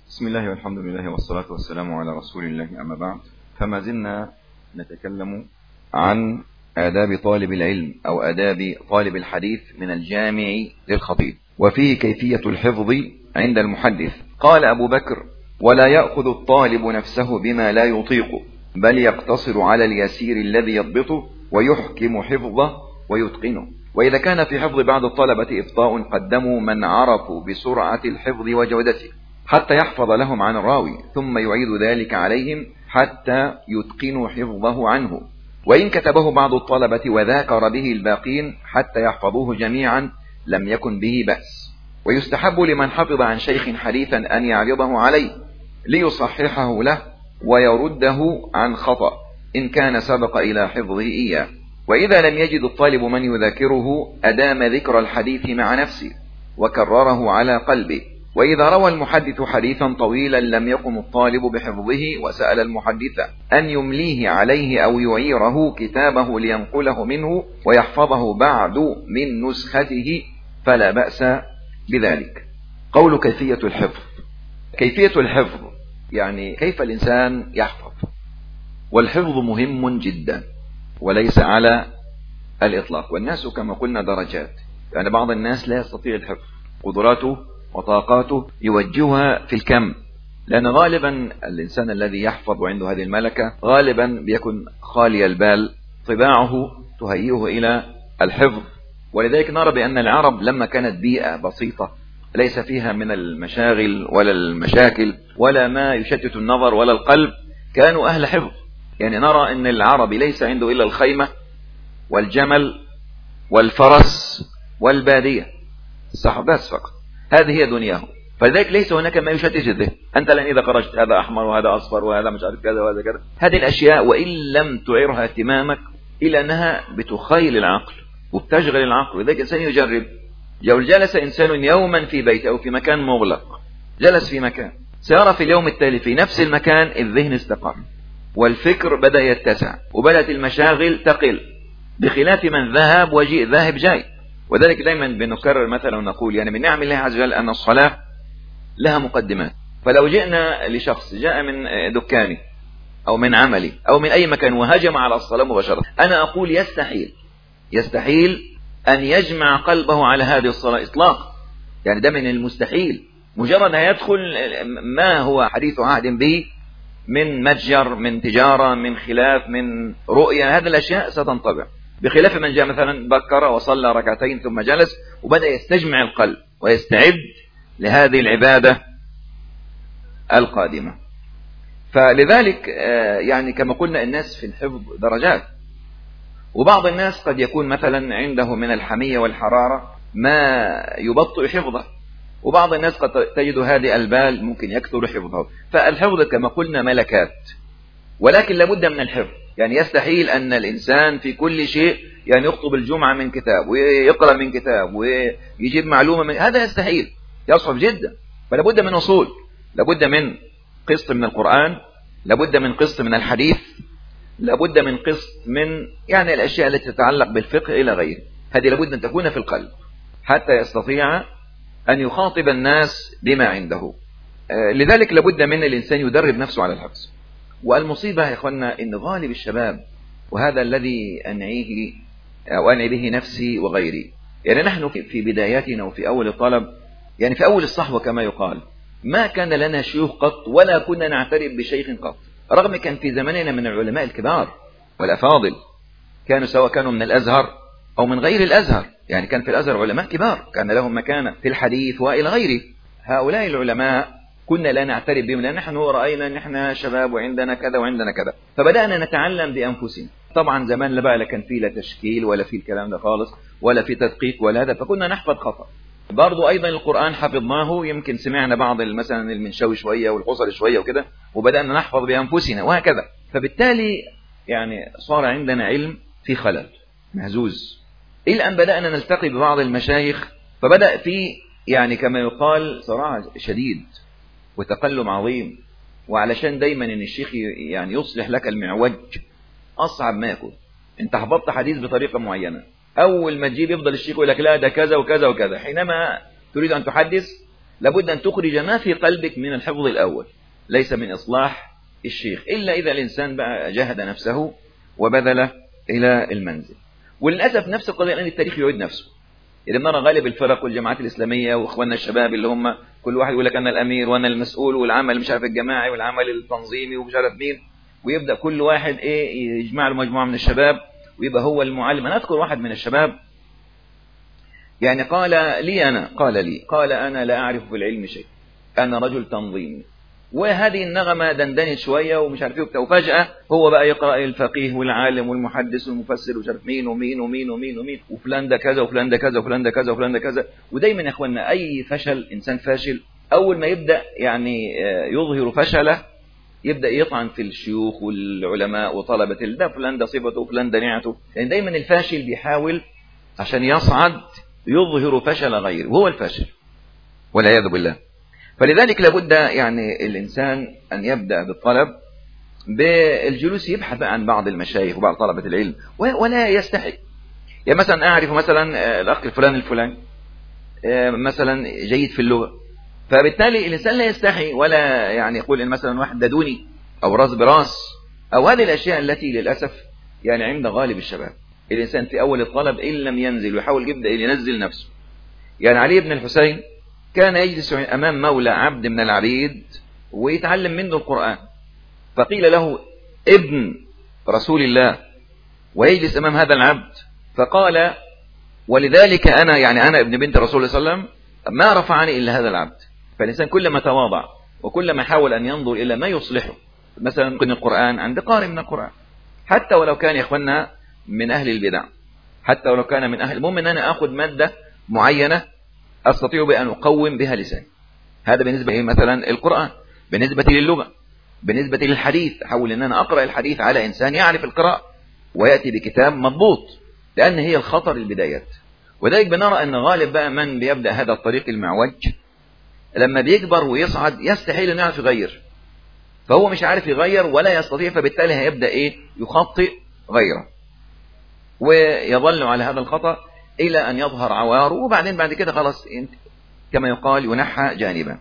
بسم الله والحمد لله والصلاة والسلام على رسول الله، أما بعد، فما زلنا نتكلم عن آداب طالب العلم أو آداب طالب الحديث من الجامع للخطيب، وفيه كيفية الحفظ عند المحدث. قال أبو بكر: ولا يأخذ الطالب نفسه بما لا يطيق، بل يقتصر على اليسير الذي يضبطه ويحكم حفظه ويتقنه. وإذا كان في حفظ بعض الطلبة إبطاء، قدموا من عرفوا بسرعة الحفظ وجودته حتى يحفظ لهم عن الراوي، ثم يعيد ذلك عليهم حتى يتقنوا حفظه عنه. وإن كتبه بعض الطلبة وذاكر به الباقين حتى يحفظوه جميعا لم يكن به بأس. ويستحب لمن حفظ عن شيخ حديثا أن يعرضه عليه ليصححه له ويرده عن خطأ إن كان سبق إلى حفظه إياه. وإذا لم يجد الطالب من يذاكره، أدام ذكر الحديث مع نفسه وكرره على قلبه. وإذا روى المحدث حديثا طويلا لم يقم الطالب بحفظه وسأل المحدث أن يمليه عليه أو يعيره كتابه لينقله منه ويحفظه بعد من نسخته، فلا بأس بذلك. قول كيفية الحفظ. كيفية الحفظ يعني كيف الإنسان يحفظ، والحفظ مهم جدا وليس على الإطلاق. والناس كما قلنا درجات، يعني بعض الناس لا يستطيع الحفظ، قدراته وطاقاته يوجهها في الكم، لأن غالبا الإنسان الذي يحفظ عنده هذه الملكة غالبا بيكون خالي البال، طباعه تهيئه إلى الحفظ. ولذلك نرى بأن العرب لما كانت بيئة بسيطة ليس فيها من المشاغل ولا المشاكل ولا ما يشتت النظر ولا القلب، كانوا أهل حفظ. يعني نرى أن العربي ليس عنده إلا الخيمة والجمل والفرس والبادية، الصحبات فقط، هذه هي دنياه. فلذلك ليس هناك ما يشتت الذهن. أنت الآن إذا خرجت هذا أحمر وهذا أصفر وهذا مش عارف كذا وهذا كذا، هذه الأشياء وإن لم تعرها اهتمامك إلا أنها بتخيل العقل وبتشغل العقل. لذلك الإنسان يجرب. لو جلس إنسان يوما في بيته أو في مكان مغلق، جلس في مكان، سيرى في اليوم التالي في نفس المكان الذهن استقر والفكر بدأ يتسع وبدأت المشاغل تقل، بخلاف من ذهب وجيء ذاهب جاي. وذلك دايما بنكرر مثلا ونقول يعني من نعم الله عز وجل أن الصلاة لها مقدمات. فلو جئنا لشخص جاء من دكاني أو من عملي أو من أي مكان وهجم على الصلاة مباشرة، أنا أقول يستحيل أن يجمع قلبه على هذه الصلاة إطلاقا، يعني ده من المستحيل. مجرد يدخل ما هو حديث عهد به من متجر، من تجارة، من خلاف، من رؤية، هذه الأشياء ستنطبع، بخلاف من جاء مثلا بكر وصلى ركعتين ثم جلس وبدأ يستجمع القلب ويستعد لهذه العبادة القادمة. فلذلك يعني كما قلنا الناس في الحفظ درجات، وبعض الناس قد يكون مثلا عنده من الحمية والحرارة ما يبطئ حفظه، وبعض الناس قد تجد هذه البال ممكن يكثر حفظه. فالحفظ كما قلنا ملكات، ولكن لابد من الحفظ. يعني يستحيل أن الإنسان في كل شيء يعني يخطب الجمعة من كتاب ويقرأ من كتاب ويجيب معلومة من هذا، يستحيل، يصعب جدا. فلابد من أصول، لابد من قسط من القرآن، لابد من قسط من الحديث، لابد من قسط من يعني الأشياء التي تتعلق بالفقه إلى غيره. هذه لابد أن تكون في القلب حتى يستطيع أن يخاطب الناس بما عنده. لذلك لابد من الإنسان يدرب نفسه على الحفظ. والمصيبة يا إخوانا إن غالب الشباب، وهذا الذي أنعيه أو أنعي به نفسي وغيري، يعني نحن في بداياتنا وفي أول الطلب، يعني في أول الصحوة كما يقال، ما كان لنا شيوخ قط ولا كنا نعترف بشيخ قط، رغم كان في زماننا من العلماء الكبار والأفاضل، كانوا سواء كانوا من الأزهر أو من غير الأزهر. يعني كان في الأزهر علماء كبار كان لهم مكانة في الحديث وإلى غيره. هؤلاء العلماء كنا لا نعترف بهم لأن نحن رأينا أن احنا شباب وعندنا كذا وعندنا كذا، فبدأنا نتعلم بأنفسنا. طبعا زمان لا بقى، لا كان فيه لا تشكيل ولا فيه الكلام ده خالص ولا فيه تدقيق ولا هذا، فكنا نحفظ خطأ. برضو أيضا القرآن حفظناه، يمكن سمعنا بعض مثلا المنشوي شوية والقصر شوية وكده، وبدأنا نحفظ بأنفسنا وهكذا. فبالتالي يعني صار عندنا علم في خلل مهزوز، إلى أن بدأنا نلتقي ببعض المشايخ، فبدأ في يعني كما يقال صراع شديد وتقلم عظيم. وعلشان دايما ان الشيخ يعني يصلح لك المعوج اصعب ما يكون. انت حفظت حديث بطريقة معينة، اول ما تجيب يفضل الشيخ يقول لك لا ده كذا وكذا وكذا. حينما تريد ان تحدث لابد أن تخرج ما في قلبك من الحفظ الأول، ليس من إصلاح الشيخ، إلا إذا الإنسان بقى جاهد نفسه وبذل إلى المنزل. وللأسف نفس القضية الآن التاريخ يعيد نفسه. إذا نرى غالب الفرق والجماعات الإسلامية وإخواننا الشباب اللي هم كل واحد يقول لك أنا الأمير وأنا المسؤول، والعمل مش عارف الجماعي والعمل التنظيمي ومش عارف مين، ويبدأ كل واحد يجمع له مجموعة من الشباب ويبقى هو المعلم. أنا أذكر واحد من الشباب يعني قال أنا لا أعرف في العلم شيء، أنا رجل تنظيمي. وهذه النغمة دندنت شوية ومش عارف ايه، وفجأة هو بقى يقرأ الفقيه والعالم والمحدث والمفسر ومش عارف مين ومين ومين ومين ومين، وفلان ده كذا وفلان ده كذا وفلان ده كذا وفلان ده كذا. ودايما يا اخوانا أي فشل، إنسان فاشل أول ما يبدأ يعني يظهر فشله يبدأ يطعن في الشيوخ والعلماء وطلبة ده فلان ده صفته وفلان ده نعته. يعني دايما الفاشل بيحاول عشان يصعد يظهر فشل غيره وهو الفاشل والعياذ بالله. فلذلك لابد يعني الإنسان أن يبدأ بالطلب بالجلوس يبحث عن بعض المشايخ وبعض طلبة العلم ولا يستحي. يعني مثلا أعرف مثلا الأخ الفلاني مثلا جيد في اللغة، فبالتالي الإنسان لا يستحي ولا يعني يقول إن مثلا واحد ده دوني أو راس براس أو هذه الأشياء التي للأسف يعني عند غالب الشباب. الإنسان في أول الطلب إن لم ينزل ويحاول يبدأ ينزل نفسه. يعني علي بن الحسين كان يجلس أمام مولى عبد من العبيد ويتعلم منه القرآن، فقيل له ابن رسول الله ويجلس أمام هذا العبد، فقال ولذلك أنا ابن بنت رسول الله صلى الله عليه وسلم ما رفعني إلا هذا العبد. فالإنسان كلما تواضع وكلما حاول أن ينظر إلى ما يصلحه، مثلا ممكن القرآن عند قارئ من القرآن حتى ولو كان يا إخواننا من أهل البدع، حتى ولو كان من أهل، المهم أن أنا أخذ مادة معينة أستطيع بأن أقوم بها لساني. هذا بالنسبة لي مثلا القرآن، بالنسبة للغة، بالنسبة للحديث أحاول أن أنا أقرأ الحديث على إنسان يعرف القراءة ويأتي بكتاب مضبوط، لأن هي الخطر البدايات. وذلك بنرى أن غالب بقى من بيبدأ هذا الطريق المعوج لما بيكبر ويصعد يستحيل أن يعرف يغير، فهو مش عارف يغير ولا يستطيع، فبالتالي هيبدأ يخطئ غيره ويظل على هذا الخطأ إلى أن يظهر عواره، وبعدين بعد كده خلاص كما يقال ينحى جانبا.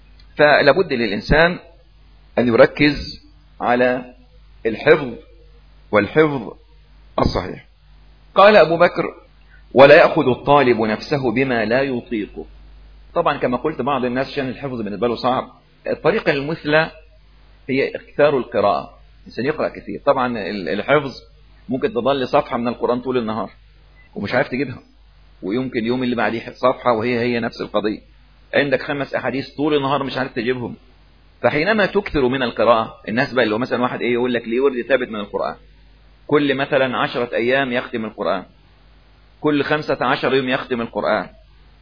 فلابد للإنسان أن يركز على الحفظ والحفظ الصحيح. قال أبو بكر ولا يأخذ الطالب نفسه بما لا يطيقه. طبعا كما قلت بعض الناس عشان الحفظ بالنسبة له صعب، الطريقة المثلى هي اختيار القراءة، الإنسان يقرأ كثير. طبعا الحفظ ممكن تضل صفحة من القرآن طول النهار ومش عارف تجيبها، ويمكن يوم اللي بعديه صفحة وهي نفس القضية. عندك 5 أحاديث طول النهار مش عارف تجيبهم. فحينما تكثر من القراءة، الناس بقى اللي هو مثلا واحد يقول لك ليه ورد ثابت من القرآن، كل مثلا 10 أيام يختم القرآن، كل 15 يوم يختم القرآن،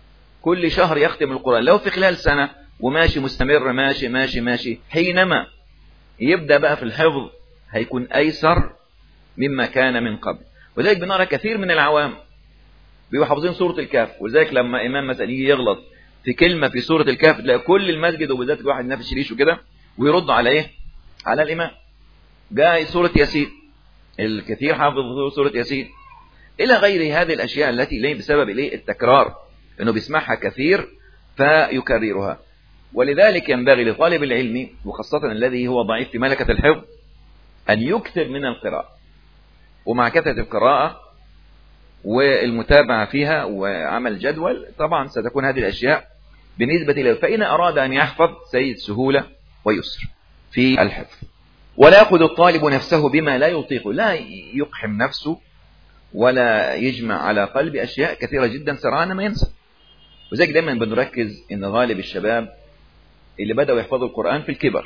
كل شهر يختم القرآن، لو في خلال سنة وماشي مستمر ماشي ماشي ماشي، حينما يبدأ بقى في الحفظ هيكون أيسر مما كان من قبل. وذلك بنرى كثير من العوام بيبقوا حافظين سورة الكهف، ولذلك لما إمام مثلا يجي يغلط في كلمة في سورة الكهف تلاقي كل المسجد وبالذات الواحد نفس ريشه كده ويرد على على الإمام. جاء سورة ياسين، الكثير حافظ سورة ياسين إلى غير هذه الأشياء التي ليه بسبب التكرار، إنه بيسمعها كثير فيكررها. ولذلك ينبغي لطالب العلم وخاصة الذي هو ضعيف في ملكة الحفظ أن يكثر من القراءة، ومع كثرة القراءة والمتابعة فيها وعمل جدول طبعا ستكون هذه الأشياء بالنسبة له. فإن أراد أن يحفظ سيد سهولة ويسر في الحفظ. ولا يأخذ الطالب نفسه بما لا يطيق، لا يقحم نفسه ولا يجمع على قلب أشياء كثيرة جدا سرعان ما ينسى. وذلك دائما بنركز إن غالب الشباب اللي بدأوا يحفظوا القرآن في الكبر،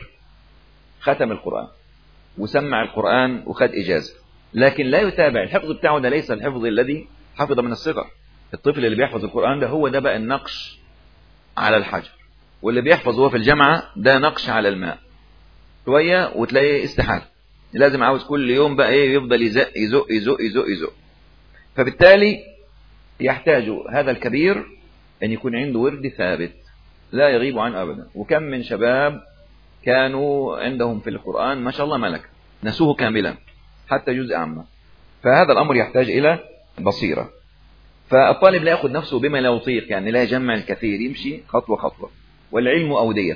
ختم القرآن وسمع القرآن وخد إجازة، لكن لا يتابع الحفظ بتاعه. ده ليس الحفظ الذي حفظ من الصغر. الطفل اللي بيحفظ القرآن ده هو ده بقى النقش على الحجر، واللي بيحفظ هو في الجامعة ده نقش على الماء، شوية وتلاقيه استحال، لازم عاوز كل يوم بقى يفضل يزق يزق يزق يزق يزق. فبالتالي يحتاج هذا الكبير أن يكون عنده ورد ثابت لا يغيب عنه أبدا. وكم من شباب كانوا عندهم في القرآن ما شاء الله ملك نسوه كاملا حتى جزء عامة. فهذا الأمر يحتاج إلى بصيرة. فالطالب لا يأخذ نفسه بما لا يطيق، يعني لا يجمع الكثير، يمشي خطوة خطوة. والعلم أودية،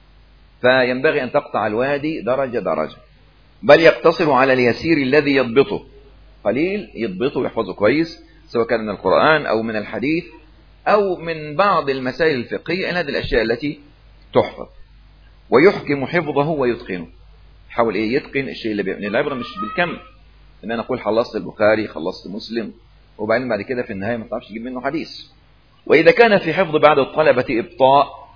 فينبغي أن تقطع الوادي درجة درجة، بل يقتصر على اليسير الذي يضبطه، قليل يضبطه ويحفظه كويس، سواء كان من القرآن أو من الحديث أو من بعض المسائل الفقهية، هذه الأشياء التي تحفظ، ويحكم حفظه ويتقنه. حاول يتقن الشيء اللي بيبني. العبرة مش بالكم، إن أنا أقول خلصت البخاري خلصت مسلم وبعدين بعد كده في النهاية ما تعرفش تجيب منه حديث. وإذا كان في حفظ بعض الطلبة إبطاء،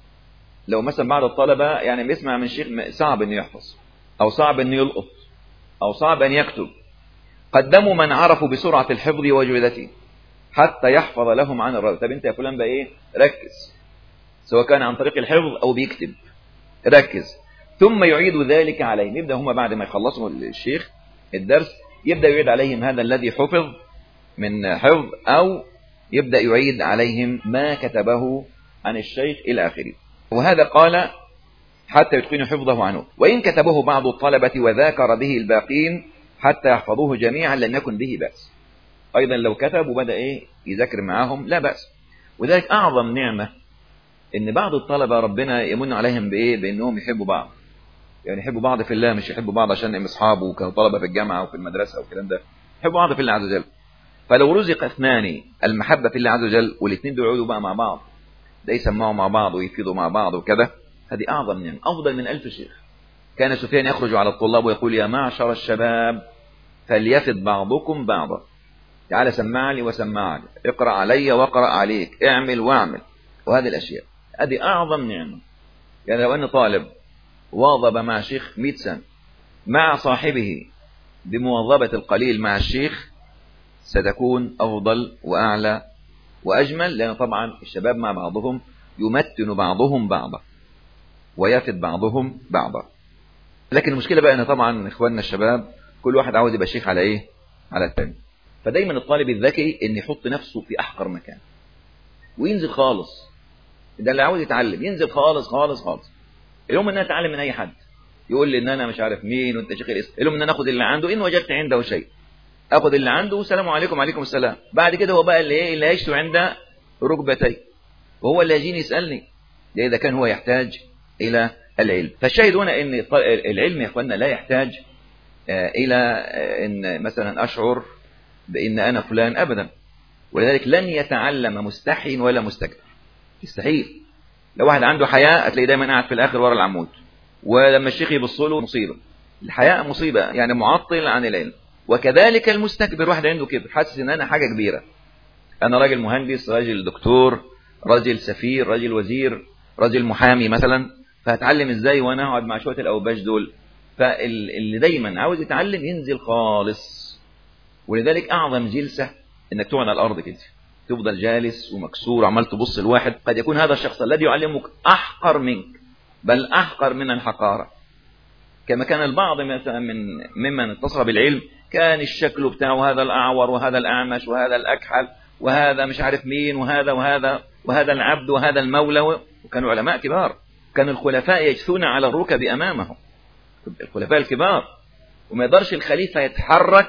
لو مثلا بعض الطلبة يعني بيسمع من شيخ صعب أن يحفظ أو صعب أن يلقط أو صعب أن يكتب، قدموا من عرفوا بسرعة الحفظ وجودته حتى يحفظ لهم عن الراوي. طب أنت يا فلان بقى إيه، ركز، سواء كان عن طريق الحفظ أو بيكتب، ركز، ثم يعيد ذلك عليهم. يبدأ هم بعد ما يخلصوا الشيخ الدرس يبدأ يعيد عليهم هذا الذي حفظ من حفظ، أو يبدأ يعيد عليهم ما كتبه عن الشيخ إلى آخره. وهذا قال حتى يتقنوا حفظه عنه. وإن كتبه بعض الطلبة وذاكر به الباقين حتى يحفظوه جميعا لم يكن به بأس. أيضا لو كتب وبدأ يذاكر معهم لا بأس. وذلك أعظم نعمة إن بعض الطلبة ربنا يمن عليهم بأنهم يحبوا بعض، يعني يحبوا بعض في الله، مش يحبوا بعض عشان أصحابه وكانوا طلبة في الجامعة وفي المدرسة والكلام ده، يحبوا بعض في الله عز وجل. فلو رزق اثنان المحبة في الله عز وجل والاثنين دول يقعدوا بقى مع بعض، ده يسمعوا مع بعض ويفيدوا مع بعض وكذا، هذه أعظم نعمة، أفضل من 1000 شيخ. كان سفيان يخرج على الطلاب ويقول يا معشر الشباب فليفد بعضكم بعضا، تعال سمع لي وسمع لي، اقرأ علي واقرأ عليك، اعمل واعمل، وهذه الأشياء هذه أعظم نعمة. يعني لو أن طالب واظب مع شيخ 100 سنة مع صاحبه بمواظبة القليل مع الشيخ ستكون أفضل وأعلى وأجمل، لأن طبعا الشباب مع بعضهم يمتن بعضهم بعضا ويفد بعضهم بعضا. لكن المشكلة بقى أن طبعا إخواننا الشباب كل واحد عاوز يبقى شيخ على على الثاني. فدايما الطالب الذكي أن يحط نفسه في أحقر مكان وينزل خالص. ده اللي عاوز يتعلم ينزل خالص خالص خالص. اليوم ان انا اتعلم من اي حد يقول لي ان انا مش عارف مين وانت شيخ الاسم، اليوم ان انا اخد اللي عنده، ان وجدت عنده شيء اخد اللي عنده والسلام عليكم وعليكم السلام. بعد كده هو بقى اللي هيشتو عند ركبتي، وهو اللي هيجيني يسالني ده اذا كان هو يحتاج الى العلم. فالشاهد هنا ان العلم يا اخواننا لا يحتاج الى ان مثلا اشعر بان انا فلان ابدا. ولذلك لن يتعلم مستحي ولا مستكبر، يستحيل. لو واحد عنده حياء هتلاقيه دايما قاعد في الاخر ورا العمود، ولما الشيخ يبص له مصيبه. الحياء مصيبه، يعني معطل عن العلم. وكذلك المستكبر، واحد عنده كبر حاسس ان انا حاجه كبيره، انا راجل مهندس، راجل دكتور، راجل سفير، راجل وزير، راجل محامي مثلا، فهتعلم ازاي وانا اقعد مع شويه الاوباش دول؟ فاللي دايما عاوز يتعلم ينزل خالص. ولذلك اعظم جلسه انك تقعد على الارض كده، تفضل جالس ومكسور عمال تبص لواحد، قد يكون هذا الشخص الذي يعلمك أحقر منك، بل أحقر من الحقارة. كما كان البعض مثلا ممن اتصل بالعلم كان الشكل بتاعه هذا الأعور وهذا الأعمش وهذا الأكحل وهذا مش عارف مين وهذا وهذا العبد وهذا المولى، وكانوا علماء كبار. كان الخلفاء يجثون على الركب أمامهم، الخلفاء الكبار، وما يقدرش الخليفة يتحرك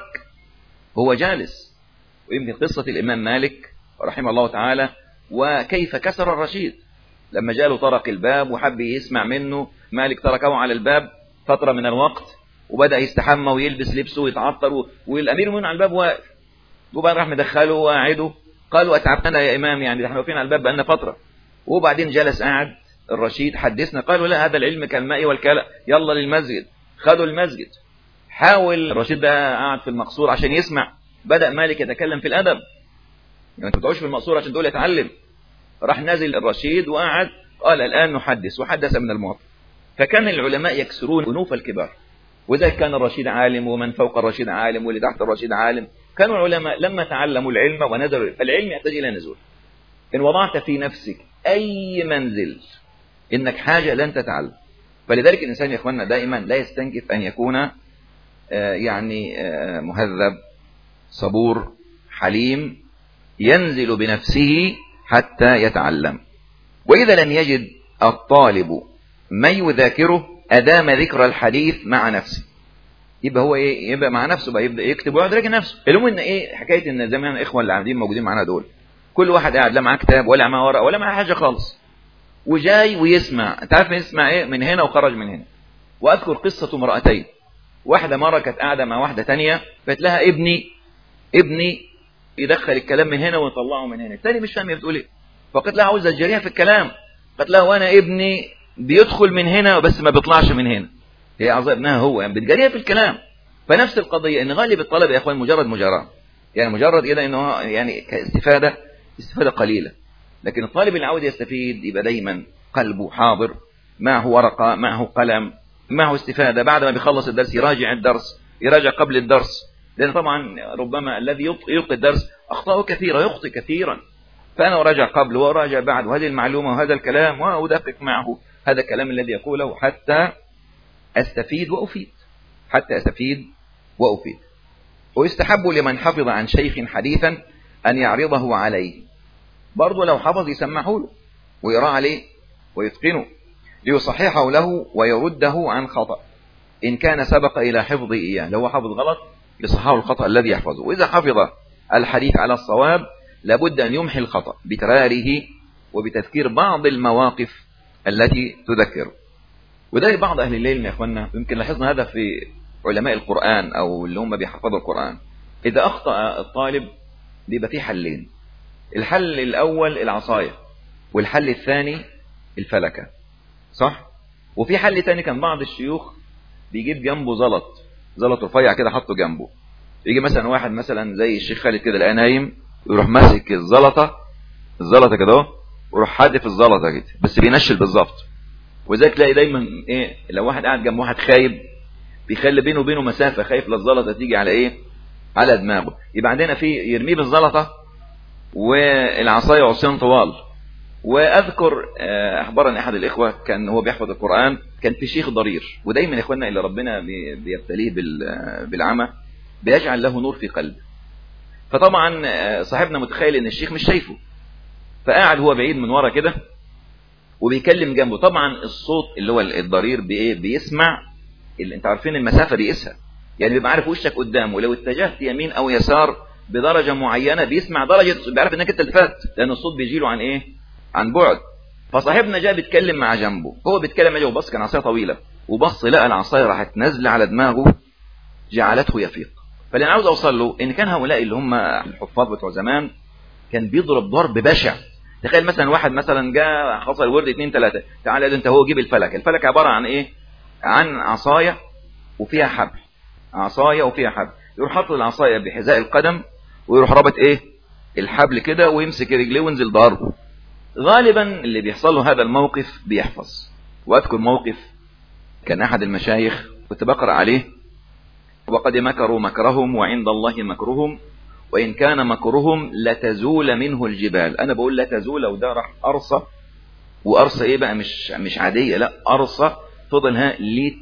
هو جالس. ويمكن قصة الإمام مالك رحمه الله تعالى وكيف كسر الرشيد لما جاء طرق الباب وحب يسمع منه، مالك تركه على الباب فترة من الوقت وبدأ يستحمى ويلبس لبسه ويتعطر، والأمير من على الباب واقف، وبعدين راح مدخله وقعده، قالوا أتعبتنا يا إمام، يعني احنا واقفين على الباب بقالنا فترة. وبعدين جلس قاعد الرشيد حدثنا، قالوا لا هذا العلم كالماء والكلى، يلا للمسجد. خدوا المسجد. حاول الرشيد ده قاعد في المقصور عشان يسمع، بدأ مالك يتكلم في الأدب، يعني انت بتقعدش في المقصورة عشان تقول يتعلم. راح نازل الرشيد وقعد، قال الآن نحدث، وحدث من المواطن. فكان العلماء يكسرون أنوف الكبار، وذلك كان الرشيد عالم ومن فوق الرشيد عالم واللي تحت الرشيد عالم. كانوا العلماء لما تعلموا العلم ونزلوا، فالعلم يحتاج إلى نزول. إن وضعت في نفسك أي منزل إنك حاجة لن تتعلم. فلذلك الإنسان يا إخواننا دائما لا يستنكف أن يكون مهذب صبور حليم، ينزل بنفسه حتى يتعلم. وإذا لم يجد الطالب من يذاكره أدام ذكر الحديث مع نفسه. يبقى هو يبقى مع نفسه بقى، يبدأ يكتب ويقعد يراجع نفسه. المهم ان حكاية ان زمان الاخوة اللي قاعدين موجودين معانا دول كل واحد قاعد لا معاه كتاب ولا معاه ورقة ولا معاه حاجة خالص، وجاي ويسمع. انت عارف يسمع ايه؟ من هنا وخرج من هنا. واذكر قصة امرأتين، واحدة مرة كانت قاعدة مع واحدة تانية، فقالت لها ابني يدخل الكلام من هنا ويطلعه من هنا. الثاني مش فاهم هي بتقول ايه، فقالت لها عاوزة الجريئة في الكلام، قالت لها وانا ابني بيدخل من هنا بس ما بيطلعش من هنا. هي عاوزة ابنها هو يعني بتجريئة في الكلام. فنفس القضية ان غالب الطلبة يا اخوان مجرد مجرد، يعني مجرد كده انه يعني كاستفادة قليلة. لكن الطالب اللي عاوز يستفيد يبقى دايما قلبه حاضر، معه ورقة، معه قلم، معه استفادة. بعد ما بيخلص الدرس يراجع الدرس، يراجع قبل الدرس، لأن طبعا ربما الذي يلقي الدرس أخطاءه كثيرة، يخطئ كثيرا. فأنا أراجع قبل وأراجع بعد، وهذه المعلومة وهذا الكلام، وأدقق معه هذا الكلام الذي يقوله حتى أستفيد وأفيد. ويستحب لمن حفظ عن شيخ حديثا أن يعرضه عليه، برضه لو حفظ يسمعه له ويرى عليه ويتقنه، ليصححه له ويرده عن خطأ إن كان سبق إلى حفظه إياه. لو حفظ غلط يصححه الخطأ الذي يحفظه. وإذا حفظ الحديث على الصواب لابد أن يمحي الخطأ بتكراره وبتذكير بعض المواقف التي تذكره. وده بعض أهل العلم يا إخواننا، يمكن لاحظنا هذا في علماء القرآن أو اللي هم بيحفظوا القرآن. إذا أخطأ الطالب بيبقى فيه حلين، الحل الأول العصاية، والحل الثاني الفلكة، صح؟ وفي حل تاني كان بعض الشيوخ بيجيب جنبه زلط رفيع كده حطه جنبه. يجي مثلا واحد مثلا زي الشيخ خالد كده الآن نايم، يروح ماسك الزلطة كده ويروح حادف الزلطة كده، بس بينشل بالظبط. وذلك تلاقي دايما ايه، لو واحد قاعد جنب واحد خايب بيخلي بينه وبينه مسافة، خايف للزلطة تيجي على ايه، على دماغه. يبقى عندنا في يرميه بالزلطة والعصاية عصيان طوال. واذكر اخبرني احد الاخوه كان هو بيحفظ القران، كان في شيخ ضرير، ودايما يا اخواننا اللي ربنا بيبتليه بالعمى بيجعل له نور في قلبه. فطبعا صاحبنا متخيل ان الشيخ مش شايفه، فقاعد هو بعيد من ورا كده وبيكلم جنبه. طبعا الصوت اللي هو الضرير بيسمع، اللي انت عارفين المسافه بيقيسها، يعني بيبقى عارف وشك قدامه، لو اتجهت يمين او يسار بدرجه معينه بيسمع درجه، بيعرف انك انت اللي فات، لان الصوت بيجي له عن ايه، عن بعد. فصاحبنا جاء بيتكلم مع جنبه، هو بيتكلم معه وبص، كان عصايه طويله، وبص لقى العصايه راحت نازله على دماغه جعلته يفيق. فاللي انا عاوز اوصل له ان كان هؤلاء اللي هم الحفاظ بتوع زمان كان بيضرب ضرب بشع. تخيل مثلا واحد مثلا جاء حصل ورد 2 3، تعالى انت هو جيب الفلك عباره عن ايه، عن عصايه وفيها حبل، عصايه وفيها حبل، يروح حاطط العصايه بحذاء القدم ويروح رابط ايه الحبل كده ويمسك رجليه وينزل ضربه. غالبا اللي بيحصل له هذا الموقف بيحفظ. واذكر موقف كان احد المشايخ كنت بقرأ عليه: وقد مكروا مكرهم وعند الله مكرهم وإن كان مكرهم لتزول منه الجبال. أنا بقول لتزول، وده راح أرصى، وأرصى إيه بقى، مش عادية، لا أرصى فضل ها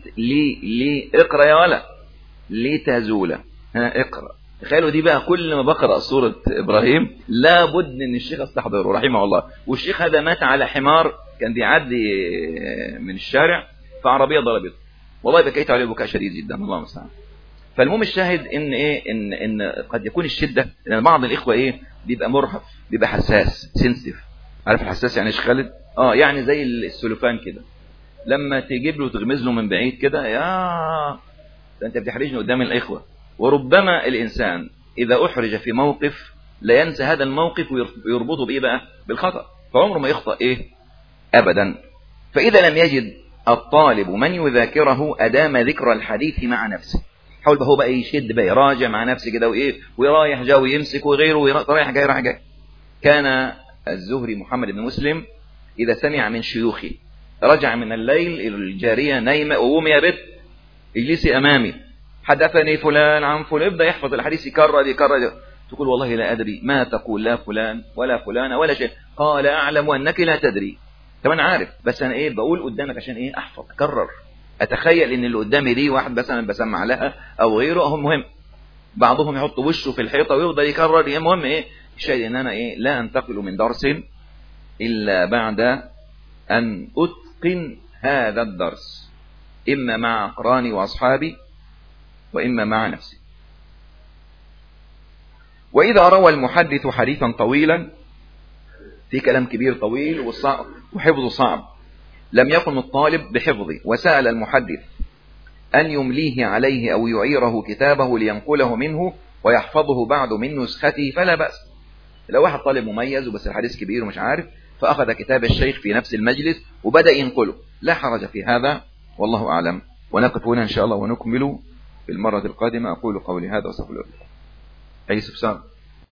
لي اقرأ يا ولا لتزول، ها اقرأ. تخيلوا دي بقى كل ما بقرأ سورة إبراهيم لابد ان الشيخ استحضره رحمه الله. والشيخ هذا مات على حمار كان بيعدي من الشارع فعربية ضربته، والله بكيت عليه بكاء شديد جدا، الله المستعان. فالمهم الشاهد ان ايه، ان قد يكون الشدة، لان بعض الاخوة ايه بيبقى مرهف، بيبقى حساس، سنسيف. عارف الحساس يعني ايش خالد؟ يعني زي السلوفان كده، لما تجيب له تغمز له من بعيد كده، يا ده انت بتحرجني قدام الاخوة. وربما الإنسان إذا أحرج في موقف لا ينسى هذا الموقف ويربطه بإيه بقى، بالخطأ، فعمره ما يخطأ إيه أبدا. فإذا لم يجد الطالب من يذاكره أدام ذكر الحديث مع نفسه، حاول هو بقى يشد بقى يراجع مع نفسه كده وإيه، ويرايح جاي ويمسك وغيره ورايح جاي. كان الزهري محمد بن مسلم إذا سمع من شيوخه رجع من الليل الجارية نايمة وقوم يا بت اجلسي أمامي حدثني فلان عن فلان، يبدأ يحفظ الحديث يكرر تقول والله لا أدري ما تقول، لا فلان ولا فلان ولا شيء. قال أعلم أنك لا تدري. طب أنا عارف، بس أنا إيه بقول قدامك عشان إيه أحفظ أكرر، أتخيل إن اللي قدامي دي واحد بس أنا بسمع لها أو غيره، هم مهم. بعضهم يحط وشه في الحيطة ويفضل يكرر، المهم إيه الشيء إن أنا إيه لا أنتقل من درس إلا بعد أن أتقن هذا الدرس، إما مع أقراني وأصحابي وإما مع نفسي. وإذا روى المحدث حديثا طويلا، في كلام كبير طويل وحفظه صعب، لم يكن الطالب بحفظه وسأل المحدث أن يمليه عليه أو يعيره كتابه لينقله منه ويحفظه بعد من نسخته فلا بأس. لو واحد طالب مميز وبس الحديث كبير ومش عارف فأخذ كتاب الشيخ في نفس المجلس وبدأ ينقله، لا حرج في هذا، والله أعلم. ونقف هنا إن شاء الله ونكمل في المرة القادمة. أقول قولي هذا وأستغفر الله. أي استفسار؟